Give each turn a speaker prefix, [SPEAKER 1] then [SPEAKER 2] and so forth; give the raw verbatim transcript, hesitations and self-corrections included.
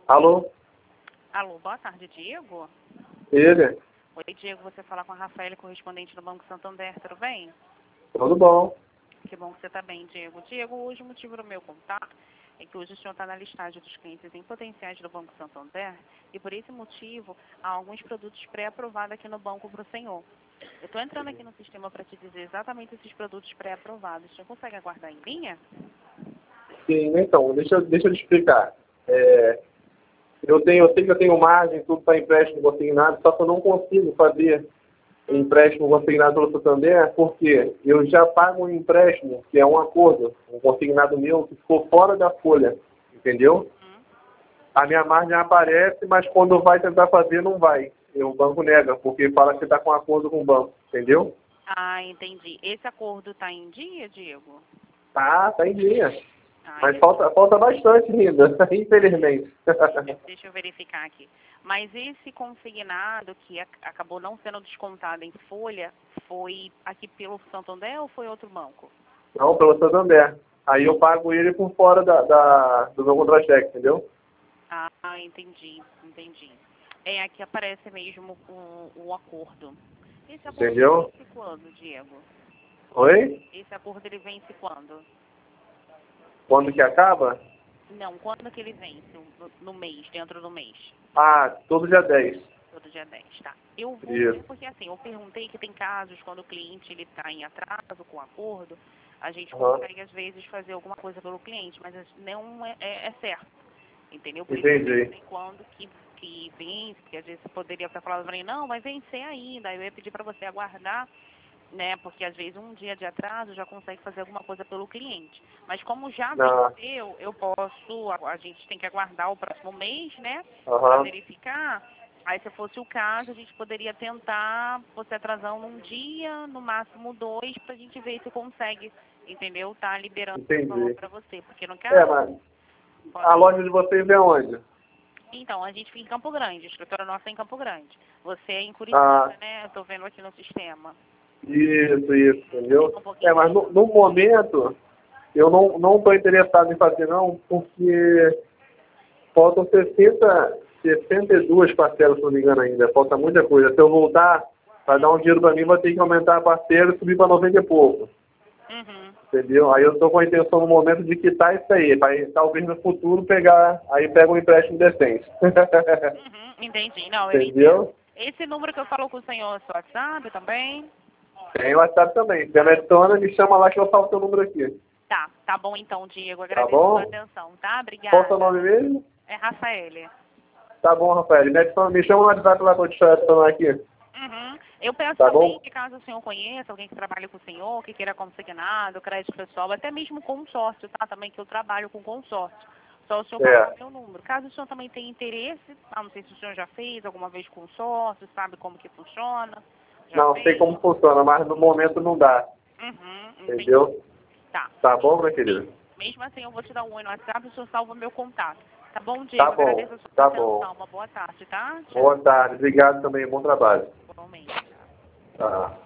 [SPEAKER 1] Alô?
[SPEAKER 2] Alô, boa tarde, Diego.
[SPEAKER 1] Ele?
[SPEAKER 2] Oi, Diego, você fala com a Rafaela, correspondente do Banco Santander, tudo bem?
[SPEAKER 1] Tudo bom.
[SPEAKER 2] Que bom que você está bem, Diego. Diego, hoje o motivo do meu contato é que hoje o senhor está na listagem dos clientes em potenciais do Banco Santander e por esse motivo há alguns produtos pré-aprovados aqui no banco para o senhor. Eu estou entrando aqui no sistema para te dizer exatamente esses produtos pré-aprovados. Você consegue aguardar em linha?
[SPEAKER 1] Sim, então, deixa, eu- deixa eu te explicar. É, eu, tenho, eu sei que eu tenho margem, tudo para empréstimo consignado, só que eu não consigo fazer empréstimo consignado pelo Santander, porque eu já pago um empréstimo, que é um acordo, um consignado meu, que ficou fora da folha, entendeu?
[SPEAKER 2] Hum?
[SPEAKER 1] A minha margem aparece, mas quando vai tentar fazer, não vai. E o banco nega, porque fala que está com acordo com o banco, entendeu?
[SPEAKER 2] Ah, entendi. Esse acordo está em dia, Diego?
[SPEAKER 1] Tá, tá em linha.
[SPEAKER 2] Ah,
[SPEAKER 1] Mas falta, falta bastante ainda, infelizmente.
[SPEAKER 2] Deixa eu verificar aqui. Mas esse consignado que ac- acabou não sendo descontado em folha, foi aqui pelo Santander ou foi outro banco?
[SPEAKER 1] Não, pelo Santander. Aí eu pago ele por fora da, da, do meu contra-cheque, entendeu?
[SPEAKER 2] Ah, entendi, entendi. É, aqui aparece mesmo o, o acordo. Esse acordo
[SPEAKER 1] Entendeu?
[SPEAKER 2] vence quando, Diego?
[SPEAKER 1] Oi?
[SPEAKER 2] Esse acordo ele vence quando?
[SPEAKER 1] Quando que acaba?
[SPEAKER 2] Não, quando que ele vence? No, no mês, dentro do mês?
[SPEAKER 1] Ah, todo dia dez.
[SPEAKER 2] Todo dia dez, tá. Eu vou ver,
[SPEAKER 1] Isso.
[SPEAKER 2] porque assim, eu perguntei que tem casos quando o cliente ele está em atraso com o acordo, a gente
[SPEAKER 1] Uhum.
[SPEAKER 2] consegue às vezes fazer alguma coisa pelo cliente, mas não é, é, é certo, entendeu? Por isso que eu
[SPEAKER 1] Entendi.
[SPEAKER 2] perguntei quando que, que vence, porque às vezes você poderia estar falando para mim, não, vai vencer ainda, aí eu ia pedir para você aguardar, né? Porque às vezes um dia de atraso já consegue fazer alguma coisa pelo cliente. Mas como já
[SPEAKER 1] Ah,
[SPEAKER 2] venceu, eu posso, a, a gente tem que aguardar o próximo mês, né? Para
[SPEAKER 1] aham.
[SPEAKER 2] verificar. Aí se fosse o caso, a gente poderia tentar você atrasando um dia, no máximo dois, pra gente ver se consegue, entendeu? Tá liberando o valor
[SPEAKER 1] Entendi.
[SPEAKER 2] para você. Porque no
[SPEAKER 1] É,
[SPEAKER 2] caso,
[SPEAKER 1] mas
[SPEAKER 2] pode...
[SPEAKER 1] a loja de vocês é onde?
[SPEAKER 2] Então, a gente fica em Campo Grande, a escritório nossa é em Campo Grande. Você é em
[SPEAKER 1] Ah,
[SPEAKER 2] Curitiba, né? Eu tô vendo aqui no sistema.
[SPEAKER 1] isso, isso, entendeu?
[SPEAKER 2] Fica um pouquinho
[SPEAKER 1] É, mas
[SPEAKER 2] mais
[SPEAKER 1] no, no momento, eu não não estou interessado em fazer não, porque faltam sessenta, sessenta e duas parcelas, se não me engano ainda. Falta muita coisa. Se eu voltar, para dar um dinheiro para mim, vai ter que aumentar a parcela e subir para noventa e pouco.
[SPEAKER 2] Uhum.
[SPEAKER 1] Entendeu? Aí eu estou com a intenção no momento de quitar isso aí, para talvez no futuro pegar, aí pega um empréstimo decente.
[SPEAKER 2] Uhum, entendi. Não, eu entendo.
[SPEAKER 1] Entendeu?
[SPEAKER 2] Esse número que eu falo com o senhor é seu WhatsApp também?
[SPEAKER 1] Tem o WhatsApp também. Se adiciona, me chama lá que eu falo seu número aqui.
[SPEAKER 2] Tá, tá bom então, Diego.
[SPEAKER 1] Tá
[SPEAKER 2] Agradeço a sua
[SPEAKER 1] bom?
[SPEAKER 2] atenção, tá?
[SPEAKER 1] Qual o seu
[SPEAKER 2] Obrigada.
[SPEAKER 1] nome mesmo?
[SPEAKER 2] É Rafaele.
[SPEAKER 1] Tá bom, Rafael. Me, adiciona, me chama no WhatsApp lá para eu te adicionar aqui.
[SPEAKER 2] Uhum. Eu peço
[SPEAKER 1] Tá
[SPEAKER 2] também
[SPEAKER 1] bom?
[SPEAKER 2] que caso o senhor conheça alguém que trabalhe com o senhor, que queira consignado, crédito pessoal, até mesmo consórcio, tá? Também que eu trabalho com consórcio. Só o senhor passar
[SPEAKER 1] É.
[SPEAKER 2] meu número. Caso o senhor também tenha interesse, ah, não sei se o senhor já fez alguma vez consórcio, sabe como que funciona. Já
[SPEAKER 1] Não sei
[SPEAKER 2] fez?
[SPEAKER 1] como funciona, mas no momento não dá.
[SPEAKER 2] Uhum, entendi.
[SPEAKER 1] Entendeu?
[SPEAKER 2] Tá.
[SPEAKER 1] Tá bom, minha querida?
[SPEAKER 2] Mesmo assim, eu vou te dar um oi no WhatsApp e o senhor salva meu contato. Tá bom,
[SPEAKER 1] Tá
[SPEAKER 2] Diego?
[SPEAKER 1] bom.
[SPEAKER 2] Agradeço a sua
[SPEAKER 1] Tá bom.
[SPEAKER 2] atenção. Uma boa tarde, tá? Tchau.
[SPEAKER 1] Boa tarde. Obrigado também. Bom trabalho.
[SPEAKER 2] Igualmente.
[SPEAKER 1] Tá.